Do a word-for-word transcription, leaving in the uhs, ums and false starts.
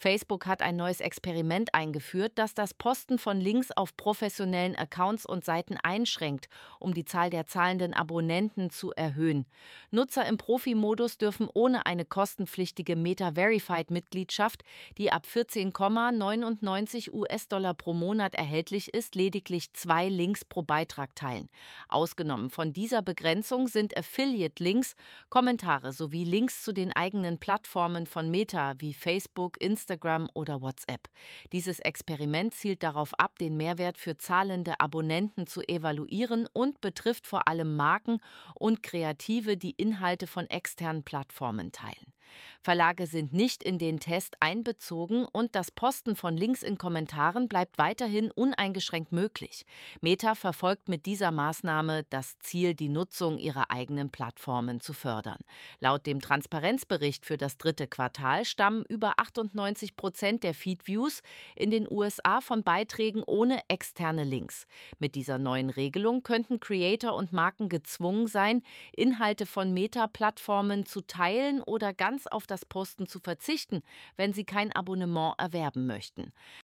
Facebook hat ein neues Experiment eingeführt, das das Posten von Links auf professionellen Accounts und Seiten einschränkt, um die Zahl der zahlenden Abonnenten zu erhöhen. Nutzer im Profi-Modus dürfen ohne eine kostenpflichtige Meta-Verified-Mitgliedschaft, die ab vierzehn Komma neunundneunzig US-Dollar pro Monat erhältlich ist, lediglich zwei Links pro Beitrag teilen. Ausgenommen von dieser Begrenzung sind Affiliate-Links, Kommentare sowie Links zu den eigenen Plattformen von Meta wie Facebook, Instagram oder WhatsApp. Dieses Experiment zielt darauf ab, den Mehrwert für zahlende Abonnenten zu evaluieren und betrifft vor allem Marken und Kreative, die Inhalte von externen Plattformen teilen. Verlage sind nicht in den Test einbezogen und das Posten von Links in Kommentaren bleibt weiterhin uneingeschränkt möglich. Meta verfolgt mit dieser Maßnahme das Ziel, die Nutzung ihrer eigenen Plattformen zu fördern. Laut dem Transparenzbericht für das dritte Quartal stammen über achtundneunzig Prozent der Feed-Views in den U S A von Beiträgen ohne externe Links. Mit dieser neuen Regelung könnten Creator und Marken gezwungen sein, Inhalte von Meta-Plattformen zu teilen oder ganz auf das Posten zu verzichten, wenn sie kein Abonnement erwerben möchten.